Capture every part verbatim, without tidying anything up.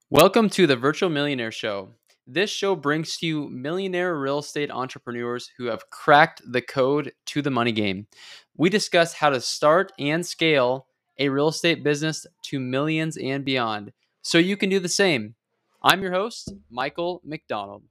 Welcome to the Virtual Millionaire Show. This show brings to you millionaire real estate entrepreneurs who have cracked the code to the money game. We discuss how to start and scale a real estate business to millions and beyond, so you can do the same. I'm your host, Michael McDonald.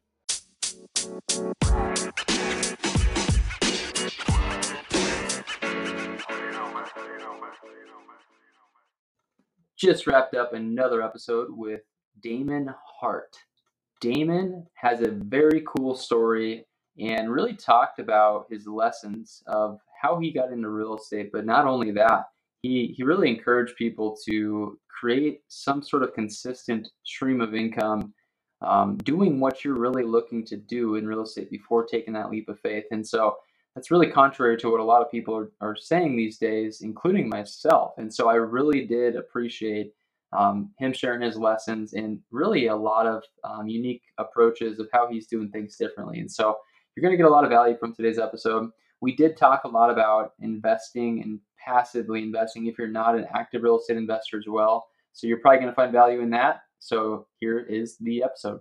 Just wrapped up another episode with Damon Hart. Damon has a very cool story and really talked about his lessons of how he got into real estate. But not only that, he, he really encouraged people to create some sort of consistent stream of income, um, doing what you're really looking to do in real estate before taking that leap of faith. And so that's really contrary to what a lot of people are, are saying these days, including myself. And so I really did appreciate um, him sharing his lessons and really a lot of um, unique approaches of how he's doing things differently. And so you're going to get a lot of value from today's episode. We did talk a lot about investing and passively investing if you're not an active real estate investor as well. So you're probably going to find value in that. So here is the episode.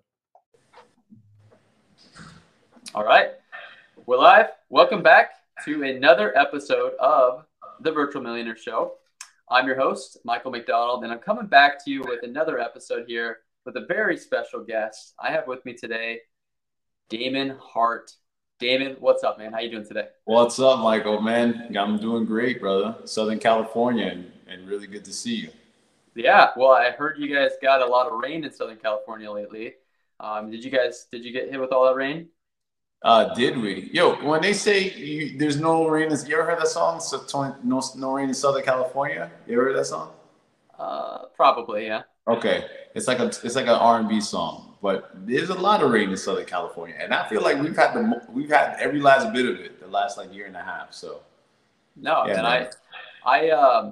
All right. We're live. Welcome back to another episode of the Virtual Millionaire Show. I'm your host, Michael McDonald, and I'm coming back to you with another episode here with a very special guest. I have with me today, Damon Hart. Damon, what's up, man? How you doing today? What's up, Michael, man? I'm doing great, brother. Southern California, and, and really good to see you. Yeah, well, I heard you guys got a lot of rain in Southern California lately. Um, did you guys, did you get hit with all that rain? Uh, did we? Yo, when they say you, there's no rain, you ever heard that song? So, no, no rain in Southern California. You ever heard that song? Uh, probably, yeah. Okay, it's like a it's like an R and B song, but there's a lot of rain in Southern California, and I feel like we've had the we've had every last bit of it the last like year and a half. So, no, yeah, and I, I um,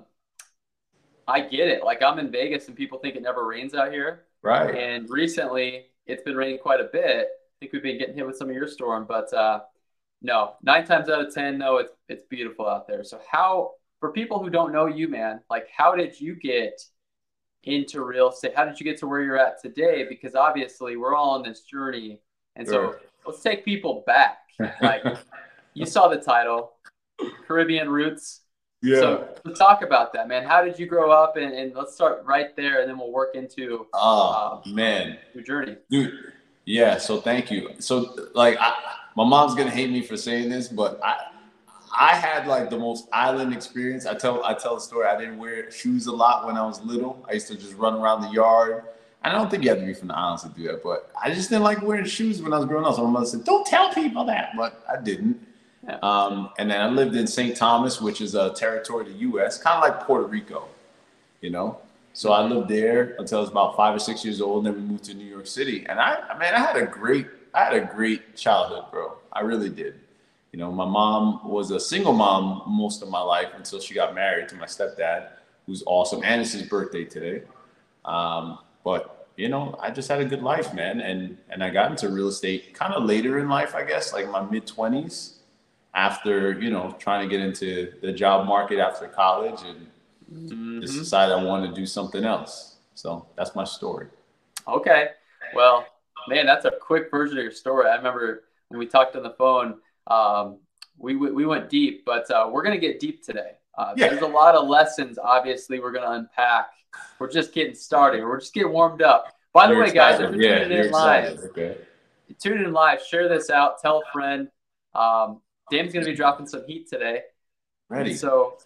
I get it. Like I'm in Vegas, and people think it never rains out here, right? And recently, it's been raining quite a bit. I think we've been getting hit with some of your storm, but uh, no, nine times out of ten, no, it's it's beautiful out there. So how, for people who don't know you, man, like how did you get into real estate? How did you get to where you're at today? Because obviously we're all on this journey, and sure. So let's take people back. Like you saw the title, Caribbean Roots. Yeah. So let's talk about that, man. How did you grow up? And, and let's start right there, and then we'll work into oh uh, man your journey, dude. Yeah, so thank you. So like I, my mom's gonna hate me for saying this, but I I had like the most island experience. I tell I tell a story. I didn't wear shoes a lot when I was little. I used to just run around the yard. I don't think you have to be from the islands to do that, but I just didn't like wearing shoes when I was growing up. So my mother said, "Don't tell people that," but I didn't. Yeah. Um, and then I lived in Saint Thomas, which is a territory of the U S, kind of like Puerto Rico, you know. So I lived there until I was about five or six years old. And then we moved to New York City. And I, I mean, I had a great, I had a great childhood, bro. I really did. You know, my mom was a single mom most of my life until she got married to my stepdad, who's awesome. And it's his birthday today. Um, but, you know, I just had a good life, man. And, and I got into real estate kind of later in life, I guess, like my mid twenties after, you know, trying to get into the job market after college and, Mm-hmm. just decided I wanted to do something else. So that's my story. Okay. Well, man, that's a quick version of your story. I remember when we talked on the phone, um, we, we went deep, but uh, we're going to get deep today. Uh, yeah. There's a lot of lessons, obviously, we're going to unpack. We're just getting started. We're just getting warmed up. By the you're way, excited. guys, if you're yeah, tuning you're in live, excited. Okay. tune in live, share this out, tell a friend. Um, Dan's going to be dropping some heat today. Ready. And so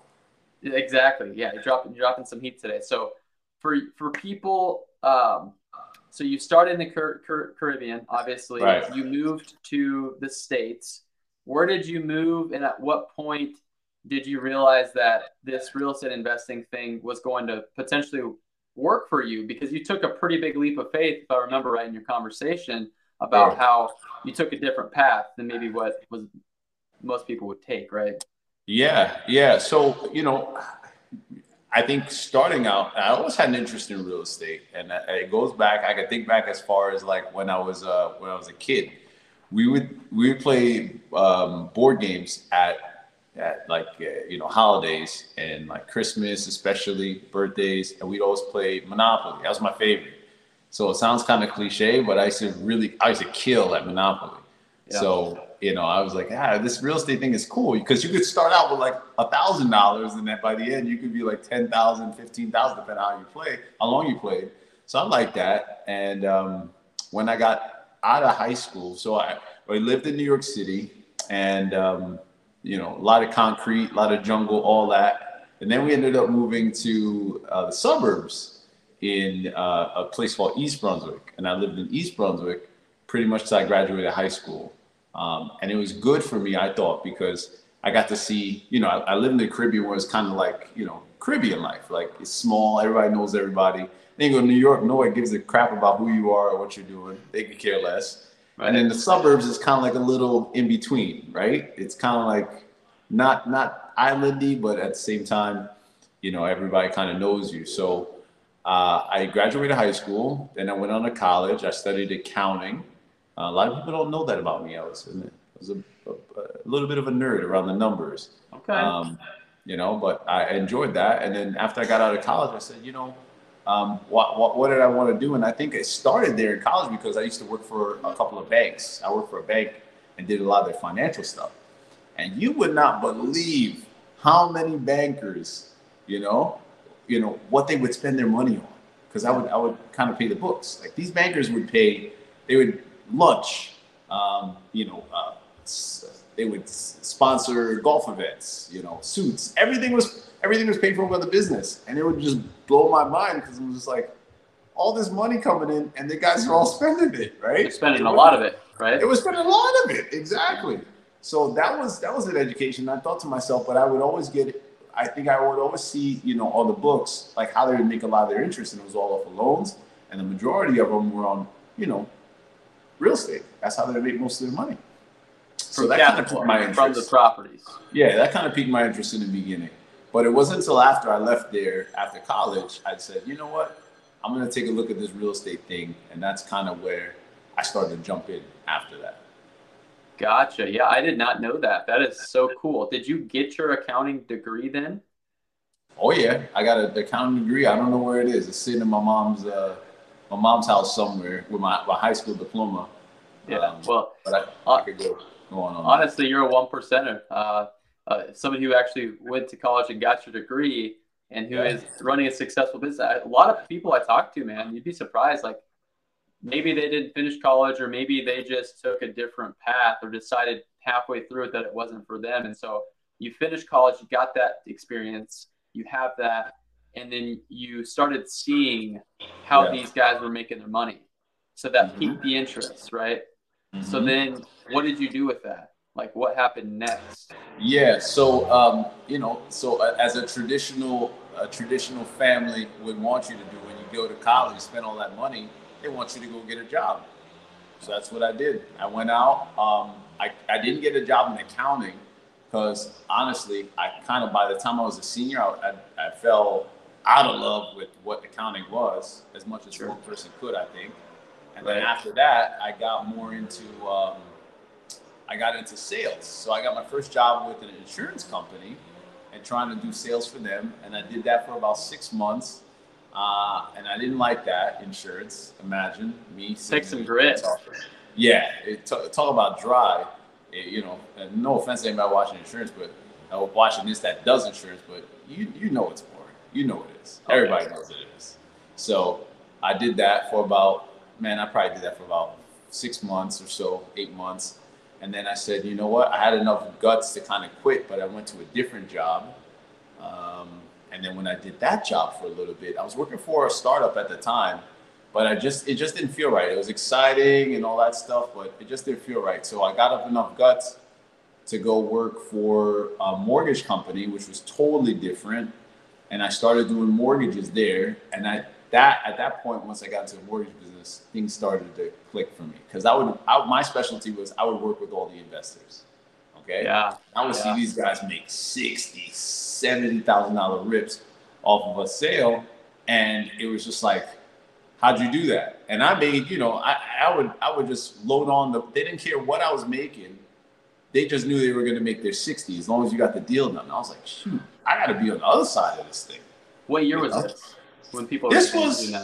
exactly. Yeah, you're dropping you're dropping some heat today. So for for people, um, so you started in the Car- Car- Caribbean, obviously. Right. You moved to the States. Where did you move, and at what point did you realize that this real estate investing thing was going to potentially work for you? Because you took a pretty big leap of faith, if I remember right in your conversation, about sure. how you took a different path than maybe what was most people would take, right? Yeah, yeah. So, you know, I think starting out, I always had an interest in real estate, and it goes back. I can think back as far as like when I was uh, when I was a kid. We would we would play um, board games at at like uh, you know holidays and like Christmas, especially birthdays, and we'd always play Monopoly. That was my favorite. So it sounds kind of cliche, but I used to really, I used to kill at Monopoly. Yeah. So, you know, I was like, ah, this real estate thing is cool because you could start out with like a thousand dollars and then by the end you could be like ten thousand, fifteen thousand, depending on how you play, how long you played. So I like that. And um, when I got out of high school, so I, I lived in New York City and, um, you know, a lot of concrete, a lot of jungle, all that. And then we ended up moving to uh, the suburbs in uh, a place called East Brunswick. And I lived in East Brunswick pretty much till I graduated high school. Um, and it was good for me, I thought, because I got to see, you know, I, I lived in the Caribbean where it's kind of like, you know, Caribbean life. Like it's small, everybody knows everybody. Then you go to New York, no one gives a crap about who you are or what you're doing. They could care less. Right. And then the suburbs is kind of like a little in between, right? It's kind of like not not islandy, but at the same time, you know, everybody kind of knows you. So uh, I graduated high school. Then I went on to college. I studied accounting. Uh, a lot of people don't know that about me. I was, I was a, a, a little bit of a nerd around the numbers. Okay. Um, you know, but I enjoyed that. And then after I got out of college, I said, you know, um, what, what, what did I want to do? And I think I started there in college because I used to work for a couple of banks. I worked for a bank and did a lot of their financial stuff. And you would not believe how many bankers, you know, you know, what they would spend their money on. Because I would, I would kind of pay the books. Like these bankers would pay, they would lunch, um, you know, uh, they would sponsor golf events, you know, suits. Everything was everything was paid for by the business, and it would just blow my mind because it was just like all this money coming in, and the guys are all spending it, right? They're spending a lot of it, right? It was spending a lot of it, exactly. So that was that was an education. I thought to myself, but I would always get. I think I would always see, you know, all the books like how they would make a lot of their interest, and it was all off of loans, and the majority of them were on, you know, real estate. That's how they make most of their money. So from that capital, kind of piqued my interest. From the properties. Yeah, that kind of piqued my interest in the beginning. But it wasn't until after I left there, after college, I said, you know what? I'm going to take a look at this real estate thing. And that's kind of where I started to jump in after that. Gotcha. Yeah, I did not know that. That is so cool. Did you get your accounting degree then? Oh, yeah. I got an accounting degree. I don't know where it is. It's sitting in my mom's uh, my mom's house somewhere with my, my high school diploma. Yeah, um, well, but I, I could go, go on. on honestly, that. You're a one percenter. Uh, uh, somebody who actually went to college and got your degree and who yeah. is running a successful business. A lot of people I talk to, man, you'd be surprised. Like maybe they didn't finish college or maybe they just took a different path or decided halfway through it that it wasn't for them. And so you finished college, you got that experience, you have that, and then you started seeing how yeah. these guys were making their money. So that mm-hmm. piqued the interest, right? Mm-hmm. So then what did you do with that? Like what happened next? Yeah, so, um, you know, so uh, as a traditional a traditional family would want you to do when you go to college, you spend all that money, they want you to go get a job. So that's what I did. I went out. Um, I, I didn't get a job in accounting because honestly, I kind of, by the time I was a senior, I, I, I fell out of love with what accounting was as much as sure. one person could, I think. And then after that, I got more into, um, I got into sales. So I got my first job with an insurance company and trying to do sales for them. And I did that for about six months. Uh, and I didn't like that, insurance. Imagine me. Take some grit. Yeah. It, t- talk about dry. It, you know, and no offense to anybody watching insurance, but uh, watching this that does insurance, but you you know it's boring. You know it is. Okay. Everybody knows it is. So I did that for about, man, I probably did that for about six months or so, eight months. And then I said, you know what? I had enough guts to kind of quit, but I went to a different job. Um, and then when I did that job for a little bit, I was working for a startup at the time, but I just, it just didn't feel right. It was exciting and all that stuff, but it just didn't feel right. So I got up enough guts to go work for a mortgage company, which was totally different. And I started doing mortgages there. And I, that, at that point, once I got into the mortgage business, things started to click for me. Because I would, I, my specialty was I would work with all the investors. Okay. Yeah. I would yeah. see these guys make sixty, seventy thousand dollar rips off of a sale, and it was just like, how'd you do that? And I made, you know, I, I would, I would just load on the. They didn't care what I was making. They just knew they were going to make their sixty as long as you got the deal done. I was like, shoot, I got to be on the other side of this thing. What year was know? this? When people this was,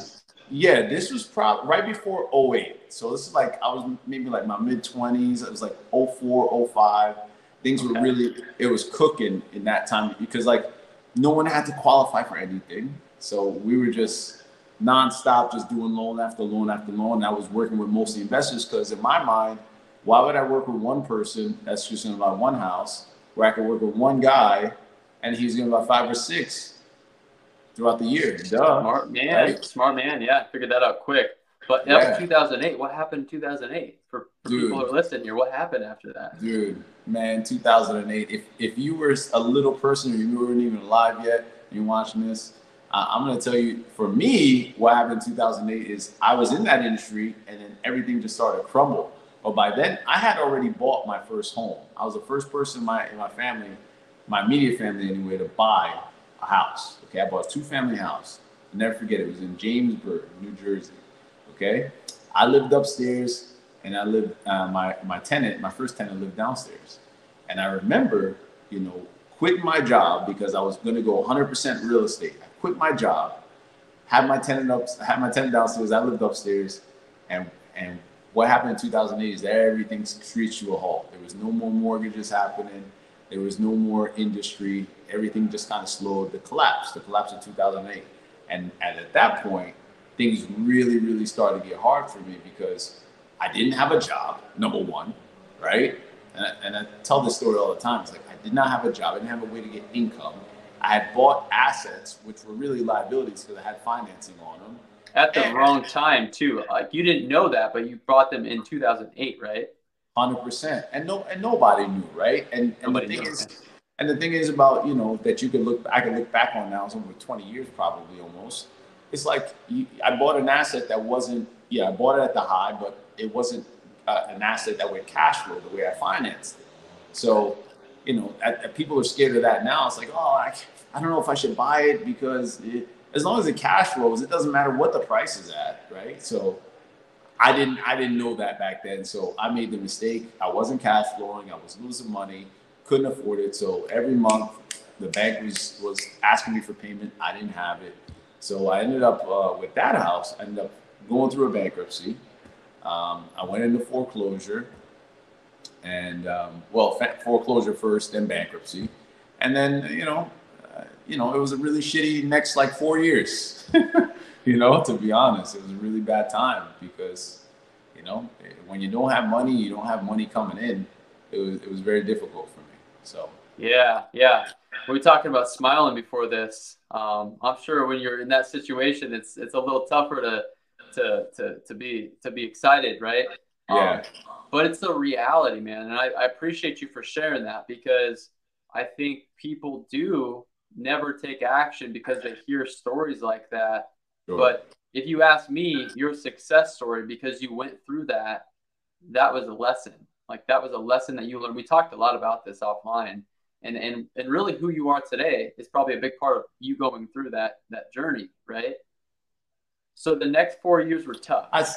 Yeah, this was probably right before oh eight. So this is like, I was maybe like my mid twenties. It was like oh four, oh five. Things were Okay. really, it was cooking in that time because like no one had to qualify for anything. So we were just nonstop, just doing loan after loan after loan. And I was working with mostly investors because in my mind, why would I work with one person that's just going to buy one house where I could work with one guy and he's going to buy five or six throughout the year? Duh. Smart man, right? smart man. Yeah, figured that out quick. But that Yeah. was two thousand eight. What happened in two thousand eight? For, for Dude. people who are listening here, what happened after that? Dude, man, two thousand eight. If if you were a little person or you weren't even alive yet, and you're watching this, uh, I'm gonna tell you. For me, what happened in two thousand eight is I was in that industry, and then everything just started to crumble. But by then, I had already bought my first home. I was the first person in my in my family, my immediate family anyway, to buy a house. Okay, I bought a two-family house. I'll never forget it. It was in Jamesburg, New Jersey. Okay, I lived upstairs. And I lived, uh, my, my tenant, my first tenant lived downstairs. And I remember, you know, quitting my job because I was going to go one hundred percent real estate. I quit my job, had my tenant up, had my tenant downstairs. I lived upstairs. And, and what happened in two thousand eight is everything screeched to a halt. There was no more mortgages happening. There was no more industry. Everything just kind of slowed. The collapse, the collapse of two thousand eight. And, and at that point, things really, really started to get hard for me because I didn't have a job, number one, right? And I, and I tell this story all the time. It's like I did not have a job. I didn't have a way to get income. I had bought assets, which were really liabilities because I had financing on them. At the and, wrong time, too. Like you didn't know that, but you bought them in two thousand eight, right? one hundred percent. And no, and nobody knew, right? And, and nobody the thing knew. is, and the thing is about, you know, that you could look, I could look back on now, it's over twenty years probably almost. It's like you, I bought an asset that wasn't, yeah, I bought it at the high, but it wasn't uh, an asset that would cash flow the way I financed it. So, you know, at, at people are scared of that now. It's like, oh, I, I don't know if I should buy it because it, as long as it cash flows, it doesn't matter what the price is at, right? So I didn't, I didn't know that back then. So I made the mistake. I wasn't cash flowing. I was losing money, couldn't afford it. So every month the bank was, was asking me for payment. I didn't have it. So I ended up uh, with that house, I ended up going through a bankruptcy. Um, I went into foreclosure and, um, well, foreclosure first, then bankruptcy. And then, you know, uh, you know, it was a really shitty next like four years, you know, to be honest. It was a really bad time because, you know, when you don't have money, you don't have money coming in. It was, it was very difficult for me. So. Yeah, yeah. We were talking about smiling before this. Um, I'm sure when you're in that situation, it's it's a little tougher to to to to be to be excited, right? Yeah. Um, but it's the reality, man. And I, I appreciate you for sharing that because I think people do never take action because they hear stories like that. Sure. But if you ask me, your success story because you went through that, that was a lesson. Like that was a lesson that you learned. We talked a lot about this offline. And, and and really who you are today is probably a big part of you going through that that journey, right? So the next four years were tough. I,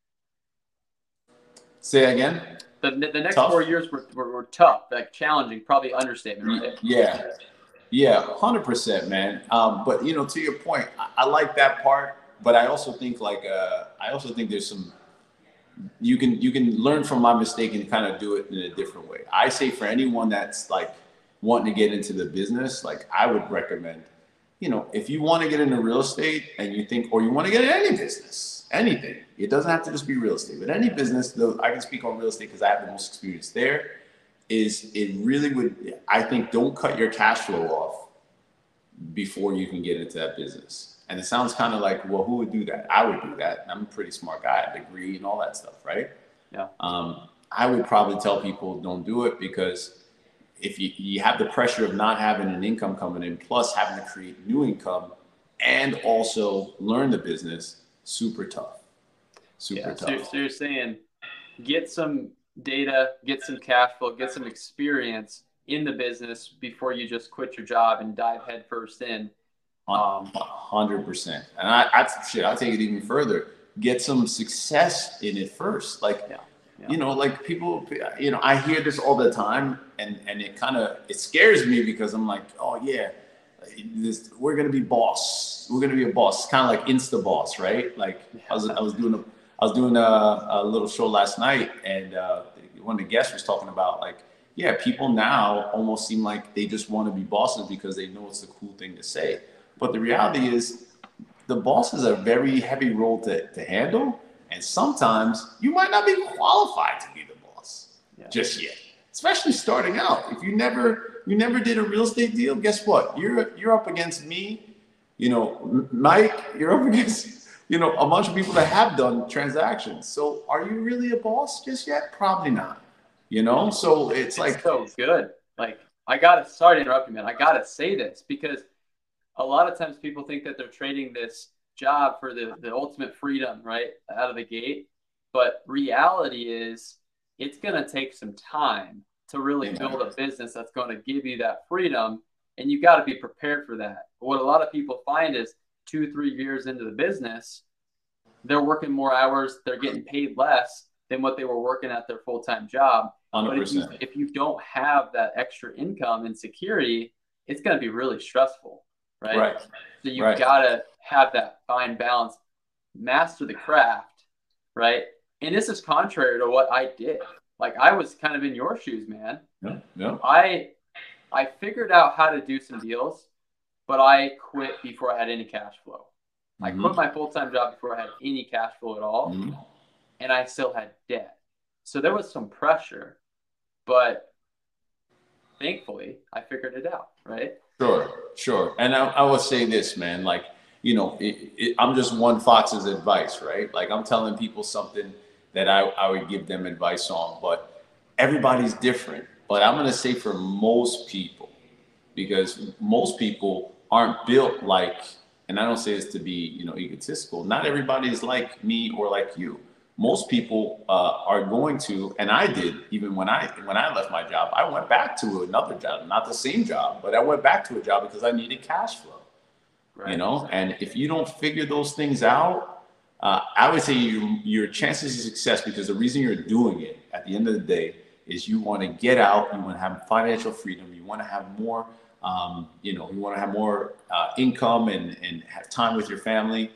say again? The, the next tough? four years were, were, were tough, like challenging, probably understatement, right? Yeah, yeah, one hundred percent, man. Um, but, you know, to your point, I, I like that part, but I also think like, uh, I also think there's some, you can, you can learn from my mistake and kind of do it in a different way. I say for anyone that's like, wanting to get into the business, like I would recommend, you know, if you want to get into real estate and you think, or you want to get into any business, anything, it doesn't have to just be real estate, but any business, though I can speak on real estate because I have the most experience there, is it really would, I think, don't cut your cash flow off before you can get into that business. And it sounds kind of like, well, who would do that? I would do that. I'm a pretty smart guy, a degree and all that stuff, right? Yeah. Um, I would probably tell people don't do it because if you, you have the pressure of not having an income coming in, plus having to create new income and also learn the business, super tough. Super yeah, tough. So, so you're saying get some data, get some cash flow, get some experience in the business before you just quit your job and dive headfirst in. Um, one hundred percent. And I, I, shit, I'll take it even further. Get some success in it first. Like, yeah. Yeah. You know, like people, you know, I hear this all the time and, and it kind of, it scares me because I'm like, oh yeah, this, we're gonna be boss. We're gonna be a boss. It's kind of like Insta boss, right? Like I was I was doing a I was doing a, a little show last night, and uh, one of the guests was talking about like, yeah, people now almost seem like they just want to be bosses because they know it's the cool thing to say. But the reality is, the boss is a very heavy role to, to handle, and sometimes you might not be qualified to be the boss yeah. just yet. Especially starting out. If you never you never did a real estate deal, guess what? You're you're up against me, you know, Mike. You're up against you know a bunch of people that have done transactions. So are you really a boss just yet? Probably not. You know, so it's, it's like so good. Like I gotta sorry to interrupt you, man. I gotta say this because a lot of times people think that they're trading this job for the, the ultimate freedom, right, out of the gate. But reality is it's going to take some time to really build a business that's going to give you that freedom. And you got to be prepared for that. But what a lot of people find is two, three years into the business, they're working more hours. They're getting paid less than what they were working at their full-time job. one hundred percent. But if you, if you don't have that extra income and security, it's going to be really stressful. Right? Right. So you right. got to have that fine balance, master the craft, right? And this is contrary to what I did. Like I was kind of in your shoes, man. Yeah. Yeah. I I figured out how to do some deals, but I quit before I had any cash flow. Mm-hmm. I quit my full-time job before I had any cash flow at all, mm-hmm. and I still had debt. So there was some pressure, but thankfully I figured it out, right? Sure, sure. And I, I would say this, man, like, you know, it, it, I'm just one Fox's advice, right? Like I'm telling people something that I, I would give them advice on, but everybody's different. But I'm going to say for most people, because most people aren't built like, and I don't say this to be, you know, egotistical. Not everybody is like me or like you. Most people uh, are going to, and I did, even when I when I left my job, I went back to another job, not the same job, but I went back to a job because I needed cash flow, right. You know? And if you don't figure those things out, uh, I would say you, your chances of success, because the reason you're doing it at the end of the day is you want to get out, you want to have financial freedom, you want to have more, um, you know, you want to have more uh, income and, and have time with your family.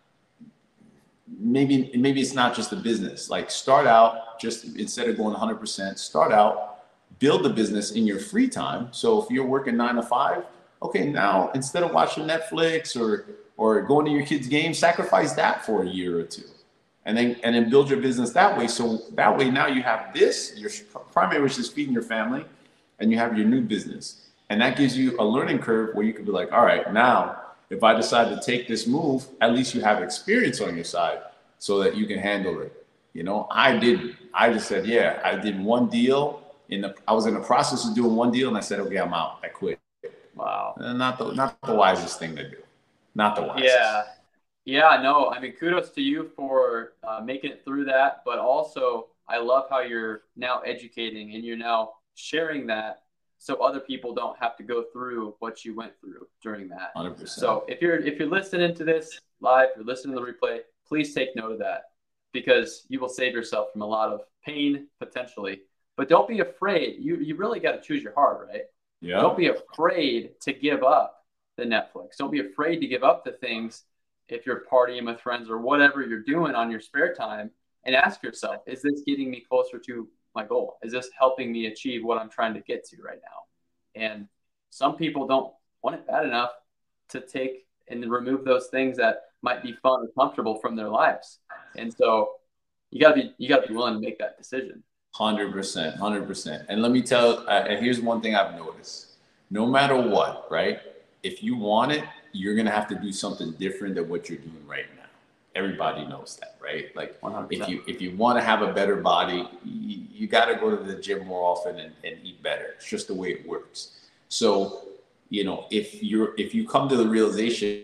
Maybe maybe it's not just a business. Like start out, just instead of going one hundred percent, start out, build the business in your free time. So if you're working nine to five, okay, now instead of watching Netflix or or going to your kids' game, sacrifice that for a year or two, and then and then build your business that way. So that way now you have this, your primary, which is feeding your family, and you have your new business, and that gives you a learning curve where you can be like, all right, now if I decide to take this move, at least you have experience on your side so that you can handle it. You know, I didn't. I just said, yeah, I did one deal. In the, I was in the process of doing one deal, and I said, okay, I'm out. I quit. Wow. And not the not the wisest thing to do. Not the wisest. Yeah. Yeah, no, I mean, kudos to you for uh, making it through that. But also, I love how you're now educating and you're now sharing that so other people don't have to go through what you went through during that. one hundred percent. So if you're if you're listening to this live, if you're listening to the replay, please take note of that because you will save yourself from a lot of pain potentially. But don't be afraid. You you really got to choose your heart, right? Yeah. Don't be afraid to give up the Netflix. Don't be afraid to give up the things if you're partying with friends or whatever you're doing on your spare time, and ask yourself, is this getting me closer to my goal? Is this helping me achieve what I'm trying to get to right now? And some people don't want it bad enough to take and remove those things that might be fun or comfortable from their lives. And so you gotta be, you gotta be willing to make that decision. one hundred percent, one hundred percent. And let me tell, uh, and here's one thing I've noticed. No matter what, right? If you want it, you're going to have to do something different than what you're doing right now. Everybody knows that, right? Like one hundred percent. if you if you want to have a better body, you, you got to go to the gym more often and, and eat better. It's just the way it works. So, you know, if you're if you come to the realization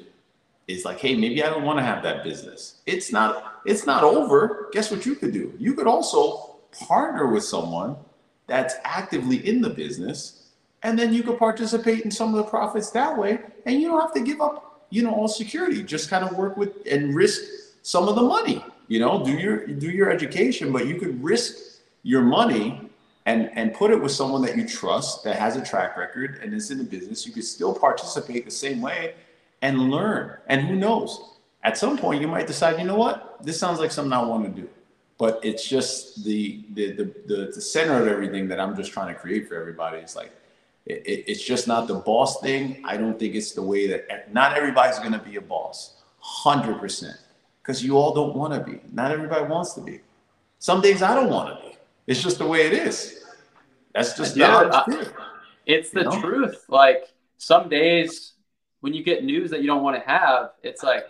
is like, hey, maybe I don't want to have that business. It's not it's not over. Guess what you could do? You could also partner with someone that's actively in the business. And then you could participate in some of the profits that way. And you don't have to give up, you know, all security. Just kind of work with and risk some of the money. You know, do your do your education, but you could risk your money and and put it with someone that you trust, that has a track record and is in the business. You could still participate the same way and learn. And who knows? At some point, you might decide, you know what? This sounds like something I want to do. But it's just the the the the, the center of everything that I'm just trying to create for everybody. It's like it, it, it's just not the boss thing. I don't think it's the way that not everybody's going to be a boss, one hundred percent, because you all don't want to be. Not everybody wants to be. Some days I don't want to be. It's just the way it is. That's just the honest truth. It's the truth. Like some days when you get news that you don't want to have, it's like,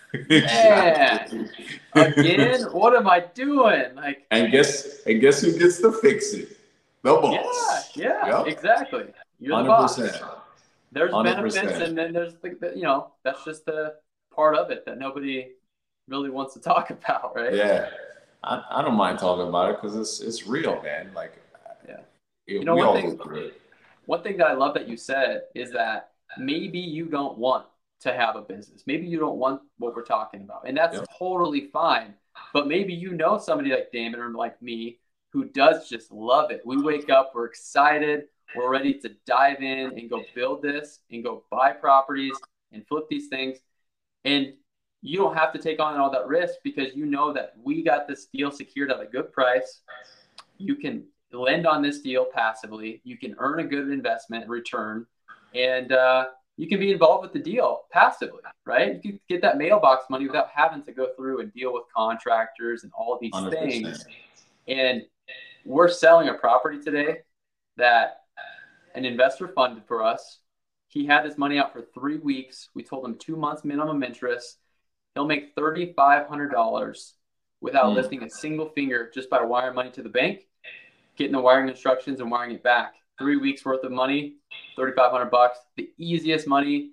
man, again, what am I doing? Like, and guess and guess who gets to fix it? The boss. Yeah, yeah, yep. Exactly. You're the boss. There's one hundred percent benefits, and then there's the, you know, that's just the part of it that nobody really wants to talk about, right? Yeah, I, I don't mind talking about it because it's it's real, man. Like, yeah, it, you know, we one all thing, go through it. One thing that I love that you said is that maybe you don't want to have a business. Maybe you don't want what we're talking about. And that's yep. totally fine. But maybe you know somebody like Damon or like me who does just love it. We wake up, we're excited, we're ready to dive in and go build this and go buy properties and flip these things. And you don't have to take on all that risk because you know that we got this deal secured at a good price. You can lend on this deal passively. You can earn a good investment return. And uh, you can be involved with the deal passively, right? You can get that mailbox money without having to go through and deal with contractors and all these one hundred percent things. And we're selling a property today that an investor funded for us. He had his money out for three weeks. We told him two months minimum interest. He'll make three thousand five hundred dollars without mm. lifting a single finger just by wiring money to the bank, getting the wiring instructions and wiring it back. Three weeks worth of money, three thousand five hundred bucks, the easiest money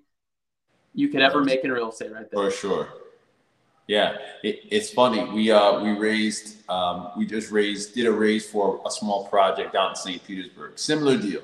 you could ever make in real estate right there. For sure. Yeah, it, it's funny. We uh we raised um we just raised did a raise for a small project out in Saint Petersburg. Similar deal.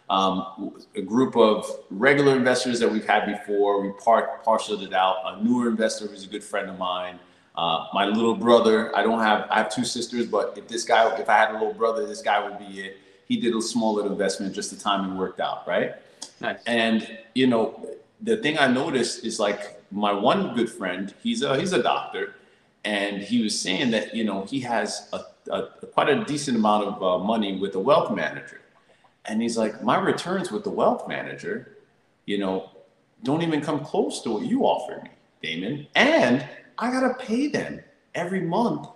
Um, a group of regular investors that we've had before. We part parceled it out. A newer investor who's a good friend of mine. Uh, my little brother. I don't have. I have two sisters, but if this guy, if I had a little brother, this guy would be it. He did a small little investment. Just the timing worked out, right? Nice. And you know, the thing I noticed is like my one good friend. He's a he's a doctor, and he was saying that you know he has a, a quite a decent amount of uh, money with a wealth manager. And he's like, my returns with the wealth manager, you know, don't even come close to what you offered me, Damon. And I got to pay them every month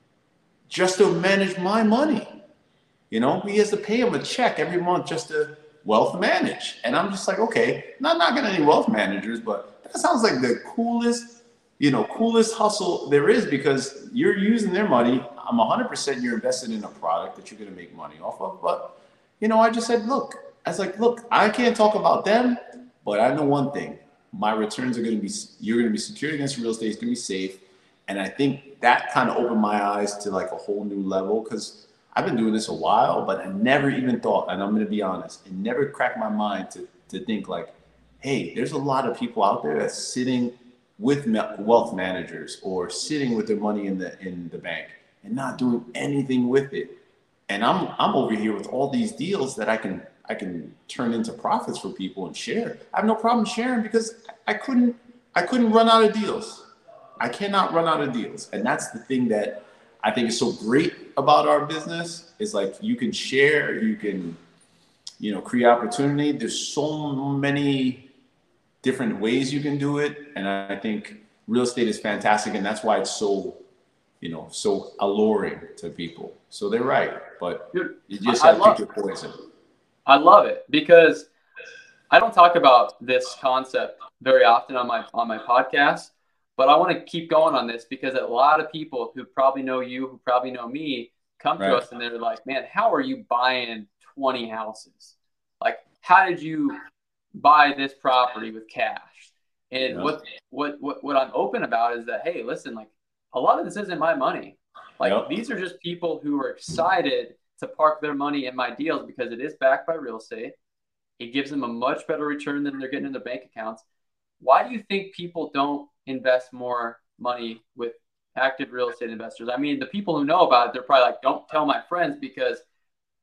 just to manage my money. You know, he has to pay him a check every month just to wealth manage. And I'm just like, okay, not knocking any wealth managers, but that sounds like the coolest, you know, coolest hustle there is because you're using their money. I'm one hundred percent you're invested in a product that you're going to make money off of, but you know, I just said, look, I was like, look, I can't talk about them, but I know one thing. My returns are going to be, you're going to be secured against real estate. It's going to be safe. And I think that kind of opened my eyes to like a whole new level because I've been doing this a while, but I never even thought, and I'm going to be honest, it never cracked my mind to, to think like, hey, there's a lot of people out there that's sitting with wealth managers or sitting with their money in the in the bank and not doing anything with it. And I'm I'm over here with all these deals that I can I can turn into profits for people and share. I have no problem sharing because I couldn't I couldn't run out of deals. I cannot run out of deals. And that's the thing that I think is so great about our business is like you can share, you can, you know, create opportunity. There's so many different ways you can do it. And I think real estate is fantastic. And that's why it's so, you know, so alluring to people. So they're right. But Dude, you just I have to love, pick your poison. I love it because I don't talk about this concept very often on my on my podcast, but I want to keep going on this because a lot of people who probably know you, who probably know me, come Right. to us and they're like, man, how are you buying twenty houses? Like, how did you buy this property with cash? And Yeah. what, what, what, what I'm open about is that, hey, listen, like a lot of this isn't my money. Like Yep. these are just people who are excited to park their money in my deals because it is backed by real estate. It gives them a much better return than they're getting in their bank accounts. Why do you think people don't invest more money with active real estate investors? I mean, the people who know about it, they're probably like, don't tell my friends because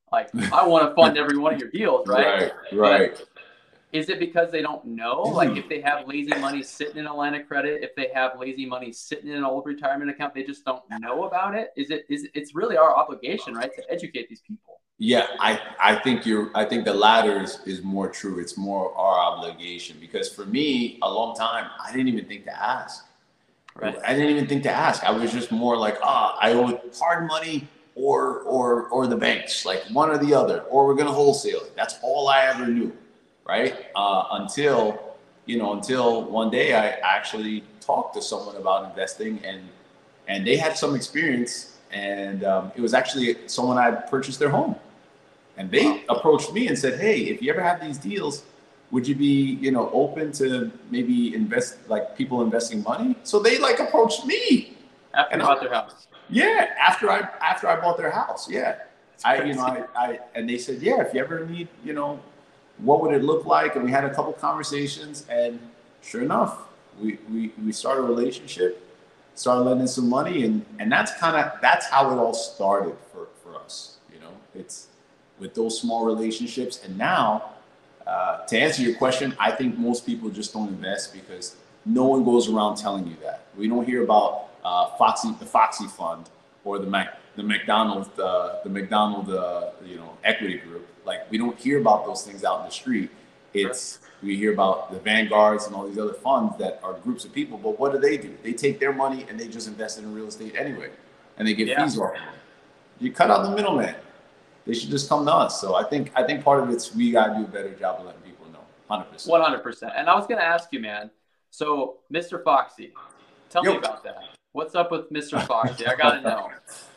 Like, I want to fund every one of your deals, right? Right, right. But is it because they don't know? Like, if they have lazy money sitting in Atlantic Credit, if they have lazy money sitting in an old retirement account, they just don't know about it? Is it is it's really our obligation, right, to educate these people? Yeah, I, I think you're I think the latter is, is more true. It's more our obligation, because for me, a long time, I didn't even think to ask. Right. I didn't even think to ask. I was just more like, ah, I owe hard money or or or the banks, like one or the other, or we're gonna wholesale it. That's all I ever knew, right? Uh, until you know, until one day I actually talked to someone about investing, and and they had some experience, and um, it was actually someone I had purchased their home, and Wow. they approached me and said, hey, if you ever have these deals, would you be, you know, open to maybe invest, like people investing money? So they like approached me, After and you I, bought their house. yeah, after I after I bought their house, yeah, That's I you know crazy. I, I and they said, yeah, if you ever need, you know, what would it look like? And we had a couple conversations, and sure enough, we we we started a relationship, started lending some money, and and that's kind of that's how it all started for for us. You know, it's with those small relationships, and now uh, to answer your question, I think most people just don't invest because no one goes around telling you that. We don't hear about uh, Foxy, the Foxy Fund, or the Mac, the McDonald's, uh, the McDonald, uh, you know, equity group. Like, we don't hear about those things out in the street. Sure. It's we hear about the Vanguards and all these other funds that are groups of people. But what do they do? They take their money and they just invest it in real estate anyway, and they get Yeah. fees off of it. You cut out the middleman. They should just come to us. So I think I think part of it's we gotta do a better job of letting people know. Hundred percent. one hundred percent. And I was going to ask you, man. So, Mister Foxy, tell me Yo. about that. What's up with Mister Foxy? I got to know.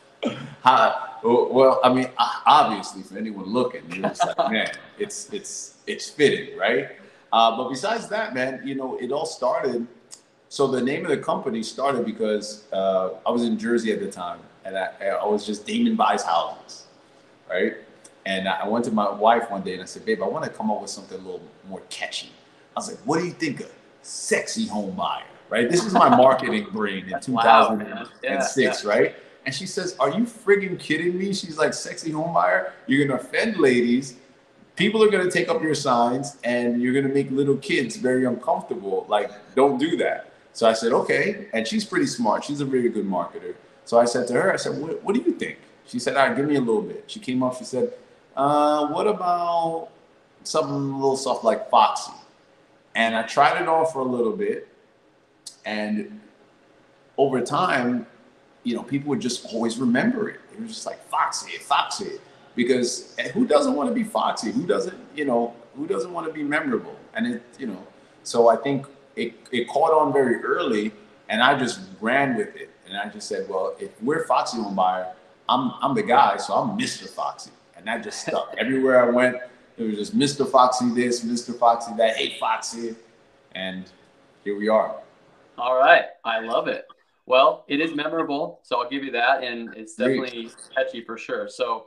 Hi. Well, I mean, obviously, for anyone looking, you're just like, man, it's it's it's fitting, right? Uh, but besides that, man, you know, it all started. So the name of the company started because uh, I was in Jersey at the time, and I, I was just Damon Buys Houses, right? And I went to my wife one day and I said, babe, I want to come up with something a little more catchy. I was like, what do you think of sexy home buyer, right? This is my marketing brain in Wow, man. Yeah, two thousand six, yeah. right? And she says, are you friggin' kidding me? She's like, sexy home buyer? You're going to offend ladies. People are going to take up your signs and you're going to make little kids very uncomfortable. Like, don't do that. So I said, okay. And she's pretty smart. She's a very good marketer. So I said to her, I said, what, what do you think? She said, all right, give me a little bit. She came up, she said, uh, what about something a little soft like Foxy? And I tried it on for a little bit. And over time, you know, people would just always remember it. It was just like Foxy, Foxy. Because who doesn't want to be Foxy? Who doesn't, you know, who doesn't want to be memorable? And it, you know, so I think it, it caught on very early, and I just ran with it. And I just said, well, if we're Foxy Home Buyer, I'm I'm the guy, so I'm Mister Foxy. And that just stuck. Everywhere I went, it was just Mister Foxy this, Mister Foxy that, hey Foxy. And here we are. All right. I love it. Well, it is memorable, so I'll give you that. And it's definitely Great. catchy for sure. So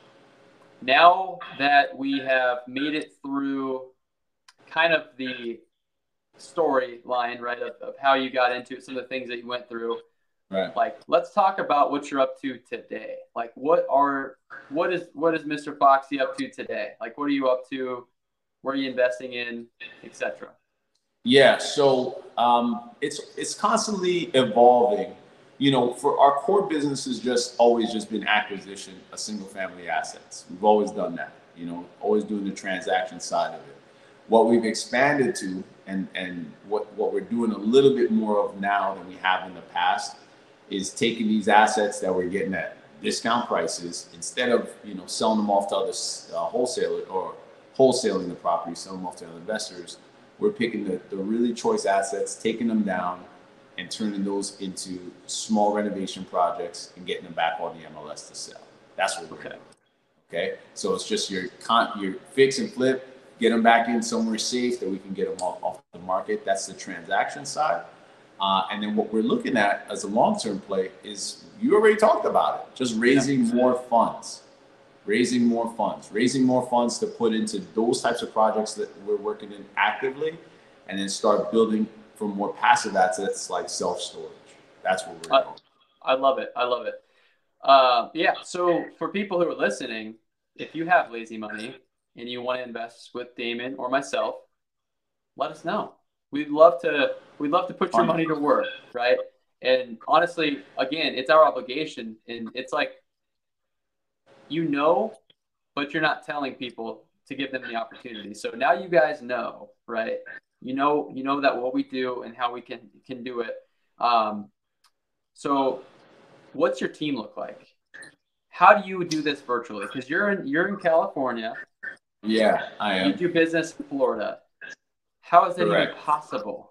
now that we have made it through kind of the storyline, right, of, of how you got into it, some of the things that you went through. Right. Like, let's talk about what you're up to today. Like, what are what is what is Mister Foxy up to today? Like, what are you up to? Where are you investing in, et cetera? Yeah, so um, it's it's constantly evolving. You know, for our core business has just always just been acquisition of single family assets. We've always done that. You know, always doing the transaction side of it. What we've expanded to, and and what what we're doing a little bit more of now than we have in the past, is taking these assets that we're getting at discount prices, instead of, you know, selling them off to other uh, wholesalers or wholesaling the property, selling them off to other investors. We're picking the, the really choice assets, taking them down, and turning those into small renovation projects and getting them back on the M L S to sell. That's what we're Okay. doing. Okay, so it's just your con your fix and flip, get them back in somewhere safe that we can get them off, off the market. That's the transaction side. Uh, and then what we're looking at as a long-term play is, you already talked about it, just raising Yeah. more funds, raising more funds, raising more funds to put into those types of projects that we're working in actively, and then start building for more passive assets like self-storage. That's what we're I, doing. I love it. I love it. Uh, yeah. So for people who are listening, if you have lazy money and you want to invest with Damon or myself, let us know. We'd love to we'd love to put your money to work, right? And honestly, again, it's our obligation, and it's like, you know, but you're not telling people to give them the opportunity. So now you guys know, right? You know, you know that what we do and how we can can do it. Um, so what's your team look like? How do you do this virtually? Because you're in you're in California. Yeah, I You am. do business in Florida. How is that even Correct. possible?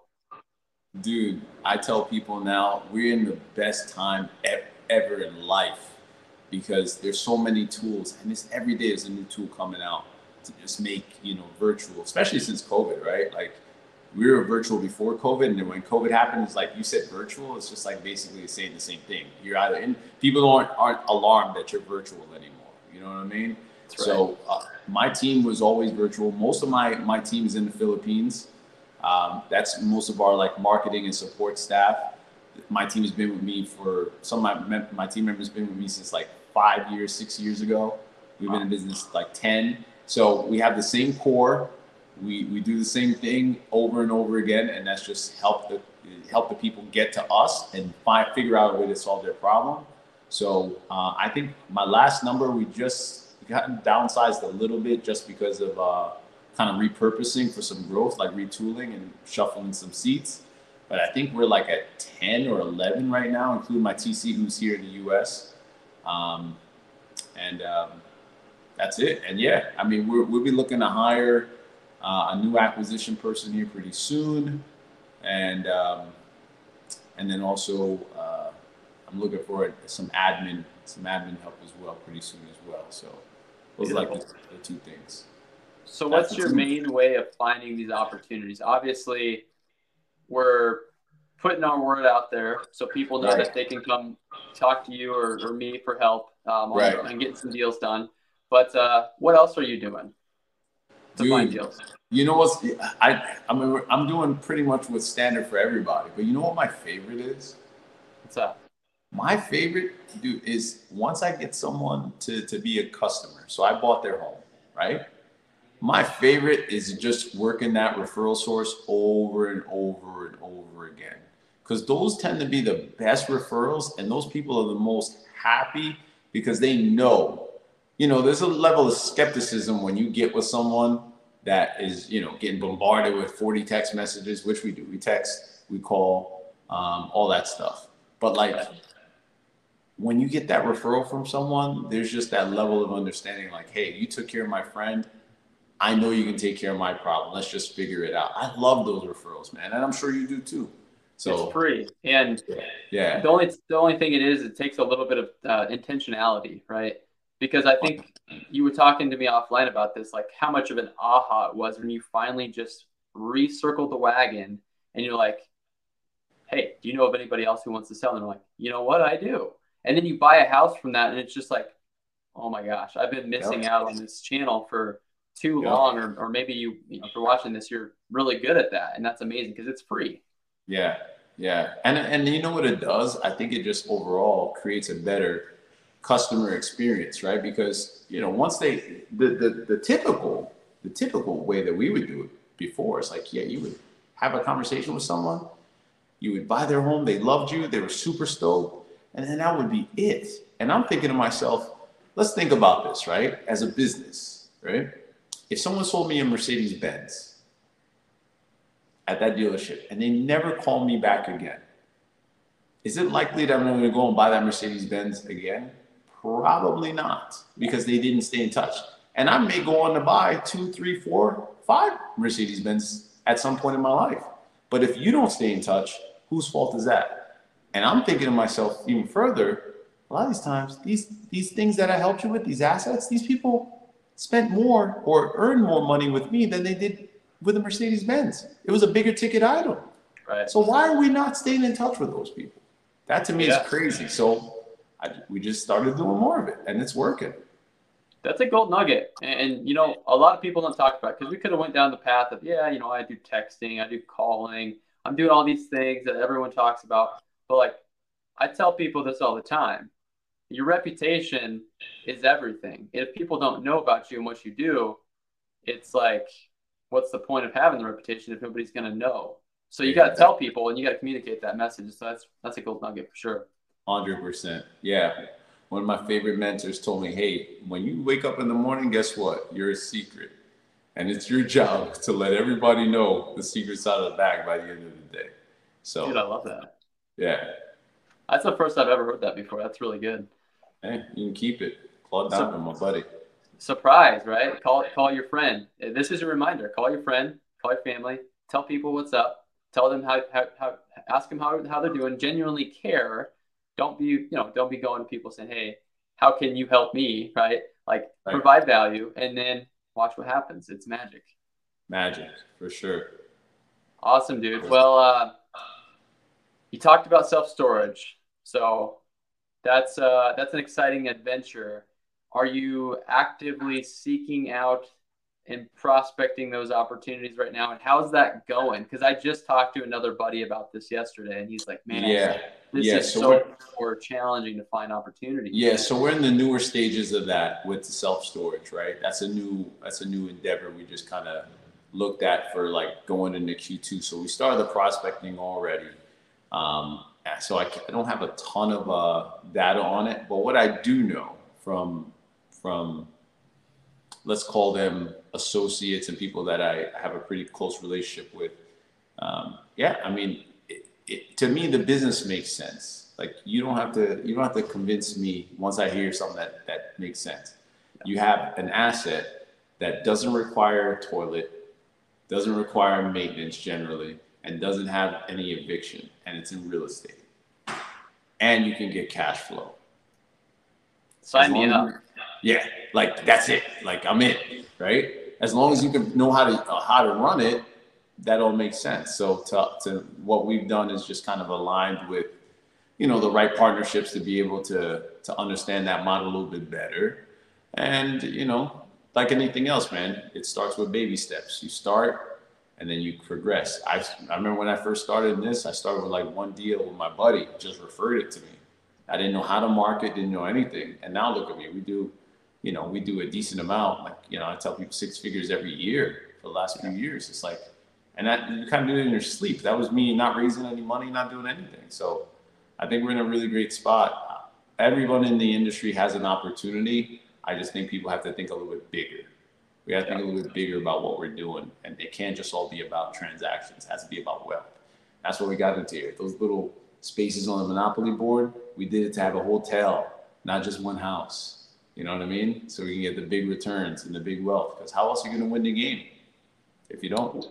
Dude, I tell people now we're in the best time e- ever in life because there's so many tools, and this every day there's a new tool coming out to just make, you know, virtual, especially since COVID, right? Like we were virtual before COVID, and then when COVID happened, it's like you said virtual. It's just like basically saying the same thing. You're either in, people aren't aren't alarmed that you're virtual anymore. You know what I mean? That's right. So uh, my team was always virtual. Most of my my team is in the Philippines. Um, that's most of our like marketing and support staff. My team has been with me for some of my my team members been with me since like five years, six years ago. We've been in business like ten. So we have the same core. We we do the same thing over and over again, and that's just help the help the people get to us and find figure out a way to solve their problem. So uh, I think my last number we just gotten downsized a little bit just because of uh, kind of repurposing for some growth, like retooling and shuffling some seats. But I think we're like at ten or eleven right now, including my T C who's here in the U S. Um, and um, that's it. And yeah, I mean, we're, we'll be looking to hire uh, a new acquisition person here pretty soon. And um, and then also uh, I'm looking for some admin, some admin help as well pretty soon as well. So those are like the, the two things. So That's what's the your two. main way of finding these opportunities? Obviously, we're putting our word out there so people know Right. that they can come talk to you or, or me for help um, on, Right. on getting some deals done. But uh, what else are you doing to find Dude, deals? you know what's I I mean I'm doing pretty much what's standard for everybody, but you know what my favorite is? What's up? My favorite, dude, is once I get someone to to be a customer. So I bought their home, right? My favorite is just working that referral source over and over and over again. Because those tend to be the best referrals, and those people are the most happy because they know, you know, there's a level of skepticism when you get with someone that is, you know, getting bombarded with forty text messages, which we do. We text, we call, um, all that stuff. But like, Right. when you get that referral from someone, there's just that level of understanding like, hey, you took care of my friend. I know you can take care of my problem. Let's just figure it out. I love those referrals, man. And I'm sure you do too. It's So, free. And yeah. the only the only thing it is, it takes a little bit of uh, intentionality, right? Because I think you were talking to me offline about this, like how much of an aha it was when you finally just recircled the wagon and you're like, hey, do you know of anybody else who wants to sell? And they're like, you know what, I do. And then you buy a house from that, and it's just like, oh my gosh, I've been missing Yep. out on this channel for too Yep. long, or, or maybe you, you know, if you're watching this, you're really good at that, and that's amazing because it's free. Yeah. Yeah. And and you know what it does? I think it just overall creates a better customer experience, right? Because, you know, once they the the, the typical the typical way that we would do it before is like, yeah, you would have a conversation with someone, you would buy their home, they loved you, they were super stoked, and then that would be it. And I'm thinking to myself, let's think about this, right? As a business, right? If someone sold me a Mercedes Benz at that dealership and they never call me back again, is it likely that I'm going to go and buy that Mercedes Benz again? Probably not, because they didn't stay in touch. And I may go on to buy two, three, four, five Mercedes Benz at some point in my life. But if you don't stay in touch, whose fault is that? And I'm thinking to myself even further, a lot of these times, these these things that I helped you with, these assets, these people spent more or earned more money with me than they did with a Mercedes Benz. It was a bigger ticket item. Right. So why are we not staying in touch with those people? That to me Yeah. is crazy. So I, we just started doing more of it, and it's working. That's a gold nugget. And, and you know, a lot of people don't talk about it because we could have went down the path of, yeah, you know, I do texting, I do calling, I'm doing all these things that everyone talks about. But like, I tell people this all the time. your reputation is everything. If people don't know about you and what you do, it's like, what's the point of having the reputation if nobody's going to know? So you got to tell people and you got to communicate that message. So that's that's a gold nugget for sure. one hundred percent. Yeah. One of my favorite mentors told me, hey, when you wake up in the morning, guess what? You're a secret. And it's your job to let everybody know the secret's out of the bag by the end of the day. So, dude, I love that. Yeah. That's the first I've ever heard that before. That's really good. Hey, you can keep it. Claude Diamond, my buddy. Surprise, right? Call call your friend. This is a reminder. Call your friend, call your family, tell people what's up, tell them how, how, how ask them how, how they're doing, genuinely care. Don't be, you know, don't be going to people saying, hey, how can you help me? Right? Like right. Provide value and then watch what happens. It's magic. Magic, for sure. Awesome, dude. Well, uh, you talked about self-storage. So that's uh, that's an exciting adventure. Are you actively seeking out and prospecting those opportunities right now? And how's that going? Because I just talked to another buddy about this yesterday, and he's like, man, yeah. this yeah, is so, so more challenging to find opportunities. Yeah, so we're in the newer stages of that with the self-storage, right? That's a new that's a new endeavor we just kind of looked at for like going into Q two. So we started the prospecting already. Um, so I, I don't have a ton of uh, data on it, but what I do know from from let's call them associates and people that I have a pretty close relationship with. Um, yeah, I mean, it, it, to me, the business makes sense. Like you don't have to, you don't have to convince me once I hear something that, that makes sense. You have an asset that doesn't require a toilet, doesn't require maintenance generally, and doesn't have any eviction, and it's in real estate. And you can get cash flow. Sign me up. Yeah, like that's it. Like I'm in, right? As long as you can know how to uh, how to run it, that all makes sense. So to, to what we've done is just kind of aligned with, you know, the right partnerships to be able to to understand that model a little bit better. And you know, like anything else, man, it starts with baby steps. You start and then you progress. I I remember when I first started in this, I started with like one deal with my buddy, just referred it to me. I didn't know how to market, didn't know anything. And now look at me, we do, you know, we do a decent amount. Like, you know, I tell people six figures every year for the last few years. It's like, and that you kind of do it in your sleep. That was me not raising any money, not doing anything. So I think we're in a really great spot. Everyone in the industry has an opportunity. I just think people have to think a little bit bigger. We have to think a little bit bigger about what we're doing. And it can't just all be about transactions. It has to be about wealth. That's what we got into here. Those little spaces on the Monopoly board, we did it to have a hotel, not just one house. You know what I mean? So we can get the big returns and the big wealth. Because how else are you going to win the game if you don't?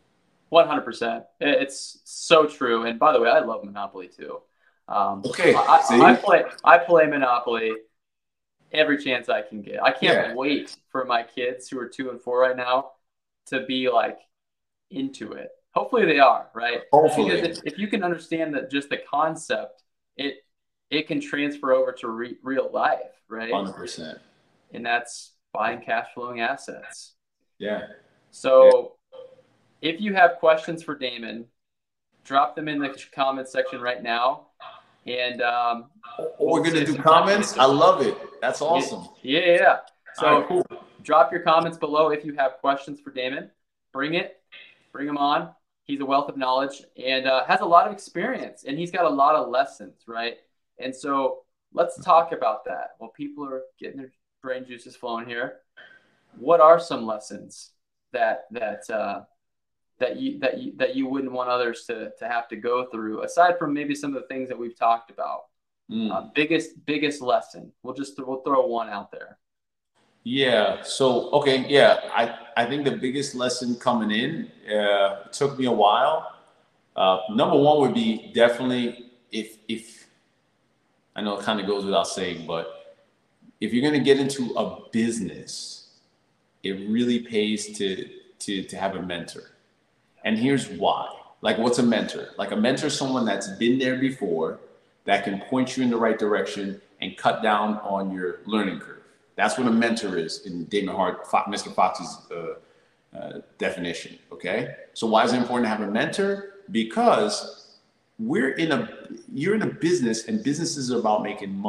one hundred percent. It's so true. And by the way, I love Monopoly too. Um, okay. I, I, I play I play Monopoly every chance I can get. I can't Yeah. wait for my kids who are two and four right now to be like into it. Hopefully they are, right? Hopefully. Because if, if you can understand that just the concept, it it can transfer over to re, real life, right? one hundred percent. And that's buying cash flowing assets. Yeah. So yeah. If you have questions for Damon, drop them in the comment section right now. And um, oh, we'll we're going to do comments? I love it. That's awesome. Yeah, yeah. yeah. So All right, cool. Drop your comments below if you have questions for Damon. Bring it. Bring him on. He's a wealth of knowledge and uh, has a lot of experience, and he's got a lot of lessons, right? And so let's talk about that. While people are getting their brain juices flowing here, what are some lessons that that uh, that you that you that you wouldn't want others to to have to go through, aside from maybe some of the things that we've talked about? Mm. Uh, biggest biggest lesson. We'll just we'll throw one out there. Yeah. So, okay. Yeah. I, I think the biggest lesson coming in, uh, it took me a while. Uh, number one would be definitely if, if I know it kind of goes without saying, but if you're going to get into a business, it really pays to, to, to have a mentor. And here's why. Like, what's a mentor? Like a mentor is someone that's been there before that can point you in the right direction and cut down on your learning curve. That's what a mentor is in Damon Hart, Mister Fox's uh, uh, definition. Okay. So why is it important to have a mentor? Because we're in a, you're in a business, and businesses are about making money.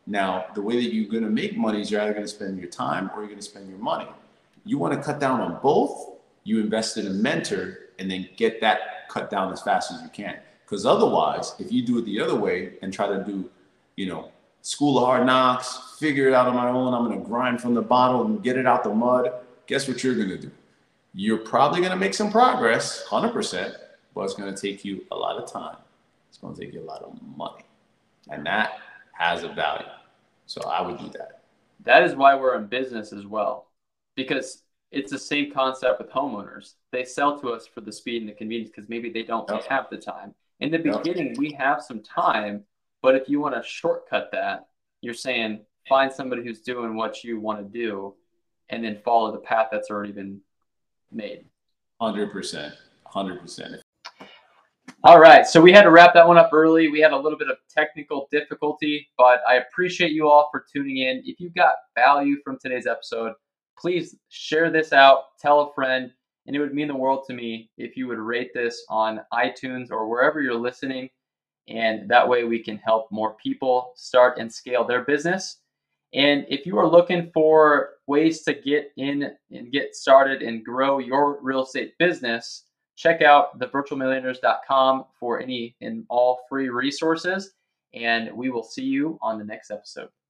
Now, the way that you're going to make money is you're either going to spend your time or you're going to spend your money. You want to cut down on both, you invest in a mentor and then get that cut down as fast as you can. Because otherwise, if you do it the other way and try to do, you know, school of hard knocks, figure it out on my own, I'm going to grind from the bottom and get it out the mud, guess what you're going to do? You're probably going to make some progress, one hundred percent, but it's going to take you a lot of time. It's going to take you a lot of money. And that has a value. So I would do that. That is why we're in business as well, because it's the same concept with homeowners. They sell to us for the speed and the convenience because maybe they don't yep. have the time. In the beginning, yep. we have some time, but if you want to shortcut that, you're saying find somebody who's doing what you want to do and then follow the path that's already been made. one hundred percent. one hundred percent. All right, so we had to wrap that one up early. We had a little bit of technical difficulty, but I appreciate you all for tuning in. If you got value from today's episode, please share this out, tell a friend, and it would mean the world to me if you would rate this on iTunes or wherever you're listening, and that way we can help more people start and scale their business. And if you are looking for ways to get in and get started and grow your real estate business, check out the virtual millionaires dot com for any and all free resources, and we will see you on the next episode.